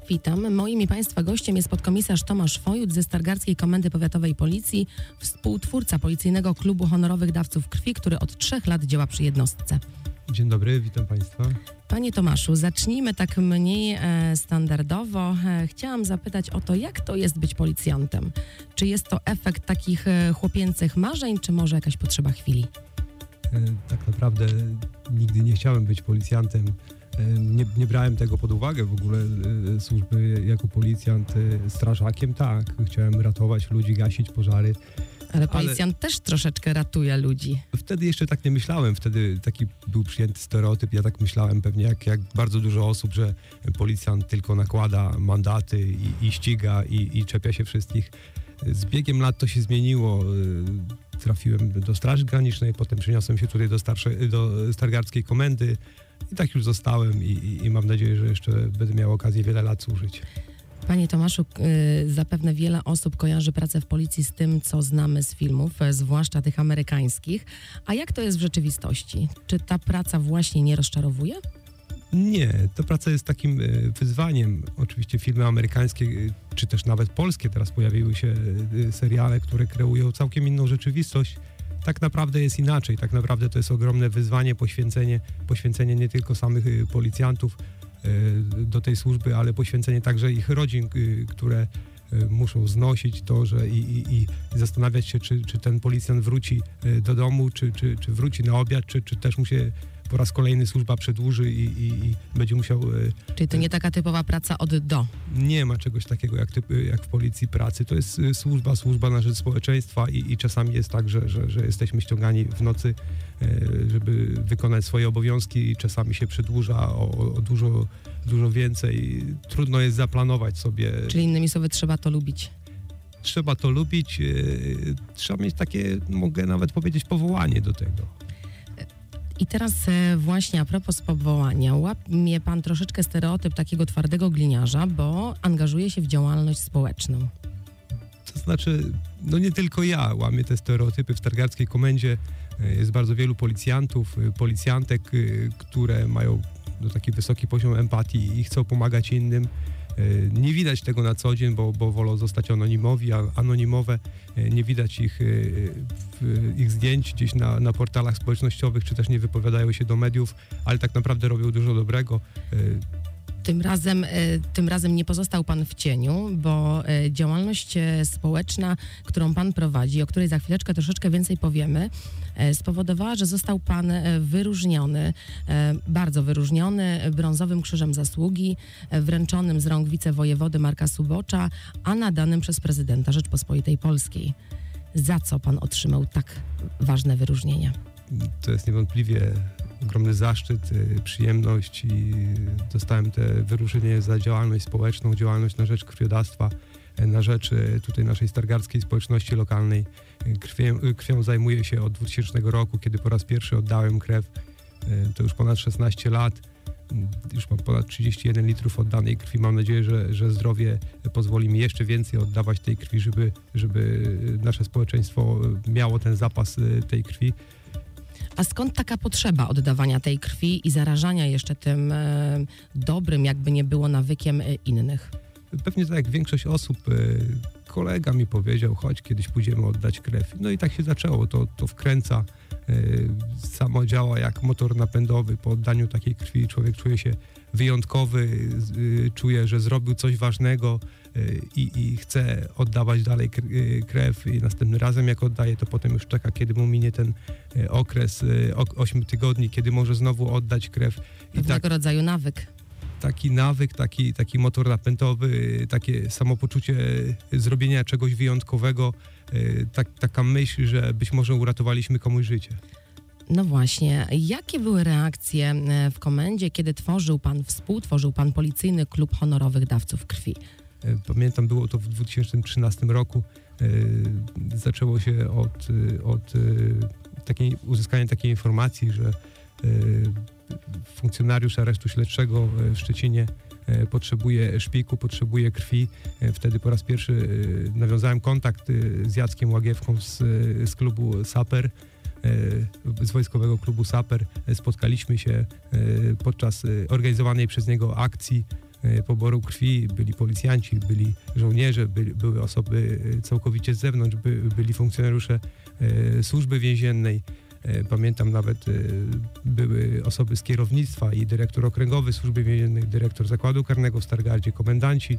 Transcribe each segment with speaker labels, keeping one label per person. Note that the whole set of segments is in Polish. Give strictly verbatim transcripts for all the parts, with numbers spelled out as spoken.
Speaker 1: Witam. Moim i Państwa gościem jest podkomisarz Tomasz Fojuć ze Stargardzkiej Komendy Powiatowej Policji, współtwórca Policyjnego Klubu Honorowych Dawców Krwi, który od trzech lat działa przy jednostce.
Speaker 2: Dzień dobry, witam Państwa.
Speaker 1: Panie Tomaszu, zacznijmy tak mniej e, standardowo. E, chciałam zapytać o to, jak to jest być policjantem? Czy jest to efekt takich e, chłopięcych marzeń, czy może jakaś potrzeba chwili?
Speaker 2: E, tak naprawdę nigdy nie chciałem być policjantem. E, nie, nie brałem tego pod uwagę w ogóle e, służby jako policjant. E, strażakiem tak, chciałem ratować ludzi, gasić pożary.
Speaker 1: Ale policjant Ale też troszeczkę ratuje ludzi.
Speaker 2: Wtedy jeszcze tak nie myślałem, wtedy taki był przyjęty stereotyp. Ja tak myślałem pewnie jak, jak bardzo dużo osób, że policjant tylko nakłada mandaty i, i ściga i, i czepia się wszystkich. Z biegiem lat to się zmieniło. Trafiłem do Straży Granicznej, potem przeniosłem się tutaj do, starszej, do Stargardzkiej Komendy i tak już zostałem i, i, i mam nadzieję, że jeszcze będę miał okazję wiele lat służyć.
Speaker 1: Panie Tomaszu, yy, zapewne wiele osób kojarzy pracę w policji z tym, co znamy z filmów, e, zwłaszcza tych amerykańskich. A jak to jest w rzeczywistości? Czy ta praca właśnie nie rozczarowuje?
Speaker 2: Nie, ta praca jest takim y, wyzwaniem. Oczywiście filmy amerykańskie, y, czy też nawet polskie, teraz pojawiły się y, seriale, które kreują całkiem inną rzeczywistość. Tak naprawdę jest inaczej. Tak naprawdę to jest ogromne wyzwanie, poświęcenie, poświęcenie nie tylko samych y, policjantów do tej służby, ale poświęcenie także ich rodzin, które muszą znosić to, że i, i, i zastanawiać się, czy, czy ten policjant wróci do domu, czy, czy, czy wróci na obiad, czy, czy też mu się po raz kolejny służba przedłuży i, i, i będzie musiał...
Speaker 1: Czyli to nie taka typowa praca od do?
Speaker 2: Nie ma czegoś takiego jak, typ, jak w policji pracy. To jest służba, służba na rzecz społeczeństwa i, i czasami jest tak, że, że, że jesteśmy ściągani w nocy, żeby wykonać swoje obowiązki i czasami się przedłuża o, o dużo, dużo więcej. Trudno jest zaplanować sobie.
Speaker 1: Czyli innymi słowy trzeba to lubić.
Speaker 2: Trzeba to lubić. Trzeba mieć takie, mogę nawet powiedzieć, powołanie do tego.
Speaker 1: I teraz właśnie a propos powołania, łapie pan troszeczkę stereotyp takiego twardego gliniarza, bo angażuje się w działalność społeczną.
Speaker 2: To znaczy, no nie tylko ja łamię te stereotypy. W Stargardzkiej Komendzie jest bardzo wielu policjantów, policjantek, które mają no, taki wysoki poziom empatii i chcą pomagać innym. Nie widać tego na co dzień, bo, bo wolą zostać anonimowi, a anonimowe. Nie widać ich, ich zdjęć gdzieś na, na portalach społecznościowych, czy też nie wypowiadają się do mediów, ale tak naprawdę robią dużo dobrego.
Speaker 1: Tym razem, tym razem nie pozostał pan w cieniu, bo działalność społeczna, którą pan prowadzi, o której za chwileczkę troszeczkę więcej powiemy, spowodowała, że został pan wyróżniony, bardzo wyróżniony brązowym krzyżem zasługi, wręczonym z rąk wicewojewody Marka Subocza, a nadanym przez prezydenta Rzeczpospolitej Polskiej. Za co pan otrzymał tak ważne wyróżnienie?
Speaker 2: To jest niewątpliwie ogromny zaszczyt, przyjemność i dostałem te wyróżnienie za działalność społeczną, działalność na rzecz krwiodawstwa, na rzecz tutaj naszej stargardzkiej społeczności lokalnej. Krwią, krwią zajmuję się od dwutysięcznego roku, kiedy po raz pierwszy oddałem krew. To już ponad szesnaście lat. Już mam ponad trzydzieści jeden litrów oddanej krwi. Mam nadzieję, że, że zdrowie pozwoli mi jeszcze więcej oddawać tej krwi, żeby, żeby nasze społeczeństwo miało ten zapas tej krwi.
Speaker 1: A skąd taka potrzeba oddawania tej krwi i zarażania jeszcze tym e, dobrym, jakby nie było, nawykiem e, innych?
Speaker 2: Pewnie tak jak większość osób, e, kolega mi powiedział, chodź, kiedyś pójdziemy oddać krew. No i tak się zaczęło, to, to wkręca, e, samo działa jak motor napędowy. Po oddaniu takiej krwi człowiek czuje się wyjątkowy, e, czuje, że zrobił coś ważnego e, i, i chce oddawać dalej krew i następnym razem jak oddaje, to potem już czeka, kiedy mu minie ten e, okres e, ośmiu tygodni, kiedy może znowu oddać krew. I
Speaker 1: Pewnego
Speaker 2: tak,
Speaker 1: rodzaju nawyk.
Speaker 2: Taki nawyk, taki, taki motor napędowy, takie samopoczucie zrobienia czegoś wyjątkowego, tak, taka myśl, że być może uratowaliśmy komuś życie.
Speaker 1: No właśnie, jakie były reakcje w komendzie, kiedy tworzył pan, współtworzył pan Policyjny Klub Honorowych Dawców Krwi?
Speaker 2: Pamiętam, było to w dwa tysiące trzynastym roku. Zaczęło się od, od takiej, uzyskania takiej informacji, że funkcjonariusz aresztu śledczego w Szczecinie potrzebuje szpiku, potrzebuje krwi. Wtedy po raz pierwszy nawiązałem kontakt z Jackiem Łagiewką z, z klubu Saper, z Wojskowego Klubu Saper. Spotkaliśmy się podczas organizowanej przez niego akcji poboru krwi, byli policjanci, byli żołnierze, byli, były osoby całkowicie z zewnątrz, by, byli funkcjonariusze służby więziennej. Pamiętam nawet były osoby z kierownictwa i dyrektor okręgowy służby więziennej, dyrektor zakładu karnego w Stargardzie, komendanci.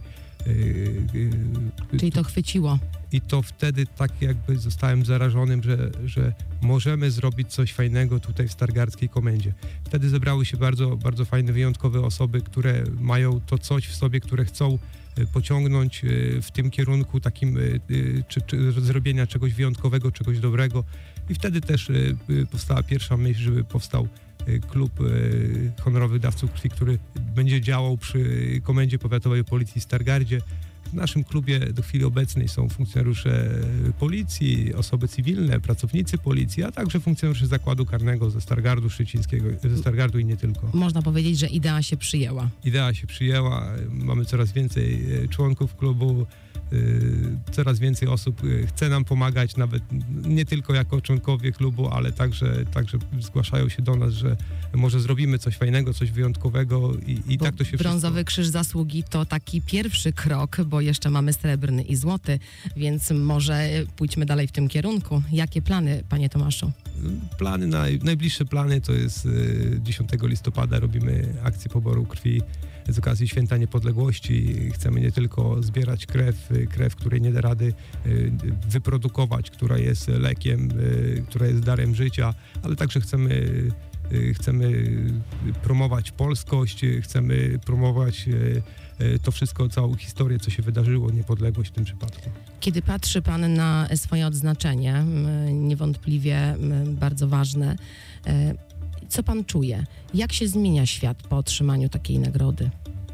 Speaker 1: Czyli to chwyciło.
Speaker 2: I to wtedy tak jakby zostałem zarażonym, że, że możemy zrobić coś fajnego tutaj w Stargardzkiej Komendzie. Wtedy zebrały się bardzo, bardzo fajne, wyjątkowe osoby, które mają to coś w sobie, które chcą pociągnąć w tym kierunku takim czy, czy zrobienia czegoś wyjątkowego, czegoś dobrego. I wtedy też powstała pierwsza myśl, żeby powstał klub honorowych dawców krwi, który będzie działał przy Komendzie Powiatowej Policji w Stargardzie. W naszym klubie do chwili obecnej są funkcjonariusze policji, osoby cywilne, pracownicy policji, a także funkcjonariusze zakładu karnego ze Stargardu Szczecińskiego, ze Stargardu i nie tylko.
Speaker 1: Można powiedzieć, że idea się przyjęła.
Speaker 2: Idea się przyjęła, mamy coraz więcej członków klubu, coraz więcej osób chce nam pomagać, nawet nie tylko jako członkowie klubu, ale także, także zgłaszają się do nas, że może zrobimy coś fajnego, coś wyjątkowego i, i tak to się
Speaker 1: Brązowy
Speaker 2: wszystko...
Speaker 1: Krzyż Zasługi to taki pierwszy krok, bo jeszcze mamy srebrny i złoty, więc może pójdźmy dalej w tym kierunku. Jakie plany, panie Tomaszu?
Speaker 2: Plany, na, najbliższe plany to jest dziesiątego listopada robimy akcję poboru krwi z okazji Święta Niepodległości. Chcemy nie tylko zbierać krew, krew, której nie da rady wyprodukować, która jest lekiem, która jest darem życia, ale także chcemy, chcemy promować polskość, chcemy promować to wszystko, całą historię, co się wydarzyło, niepodległość w tym przypadku.
Speaker 1: Kiedy patrzy pan na swoje odznaczenie, niewątpliwie bardzo ważne, co pan czuje? Jak się zmienia świat po otrzymaniu takiej nagrody?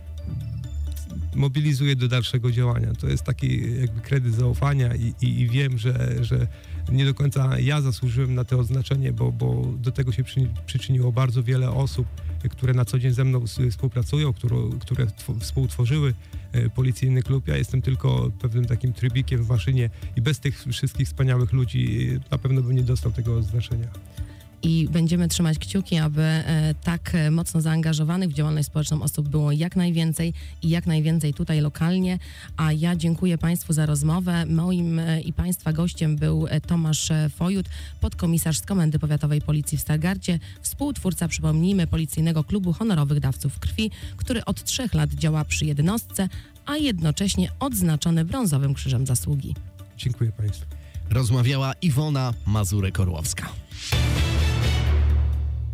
Speaker 2: Mobilizuje do dalszego działania. To jest taki jakby kredyt zaufania i, i, i wiem, że, że nie do końca ja zasłużyłem na to odznaczenie, bo, bo do tego się przy, przyczyniło bardzo wiele osób, które na co dzień ze mną współpracują, które, które współtworzyły policyjny klub. Ja jestem tylko pewnym takim trybikiem w maszynie i bez tych wszystkich wspaniałych ludzi na pewno bym nie dostał tego odznaczenia.
Speaker 1: I będziemy trzymać kciuki, aby e, tak mocno zaangażowanych w działalność społeczną osób było jak najwięcej i jak najwięcej tutaj lokalnie. A ja dziękuję państwu za rozmowę. Moim e, i państwa gościem był e, Tomasz Fojut, podkomisarz z Komendy Powiatowej Policji w Stargardzie, współtwórca, przypomnijmy, Policyjnego Klubu Honorowych Dawców Krwi, który od trzech lat działa przy jednostce, a jednocześnie odznaczony Brązowym Krzyżem Zasługi.
Speaker 2: Dziękuję państwu.
Speaker 3: Rozmawiała Iwona Mazurek-Orłowska.